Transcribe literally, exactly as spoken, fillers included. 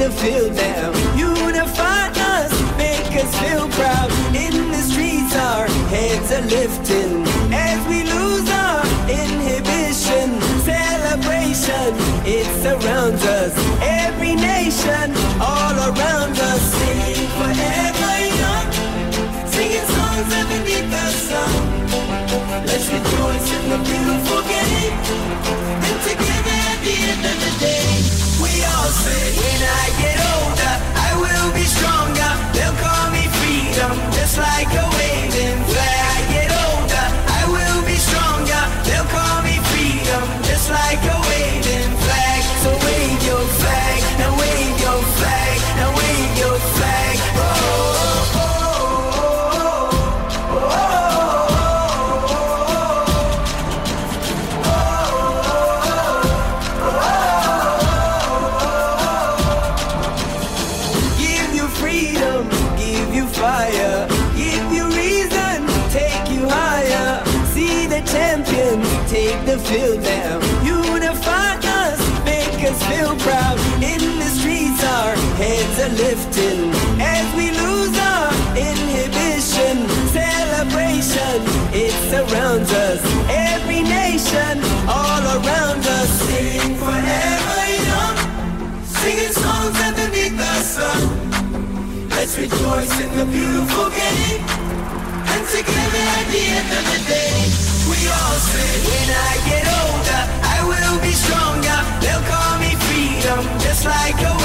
the field now. Unify us, make us feel proud. In the streets our heads are lifting as we lose our inhibition. Celebration, it surrounds us. Every nation, all around us. Sing forever young, singing songs underneath the sun. Let's rejoice in the beautiful game, and together at the end of the day, we all say, when I get older, I will be stronger. They'll call me freedom, just like a waving flag. I get older, I will be stronger. They'll call me freedom, just like a waving flag. So wave your flag, now wave your flag, now wave your flag. Oh, oh, oh, oh, oh, oh. Give you freedom, give you fire, give you reason, take you higher. See the champions take the field now. Unify us, make us feel proud. In the streets our heads are lifting as we lose our inhibition. Celebration, it surrounds us. Every nation, all around us. Sing forever young, singing songs underneath the sun. Let's rejoice in the beautiful game, and together at the end of the day, we all say, when I get older, I will be stronger. They'll call me freedom, just like a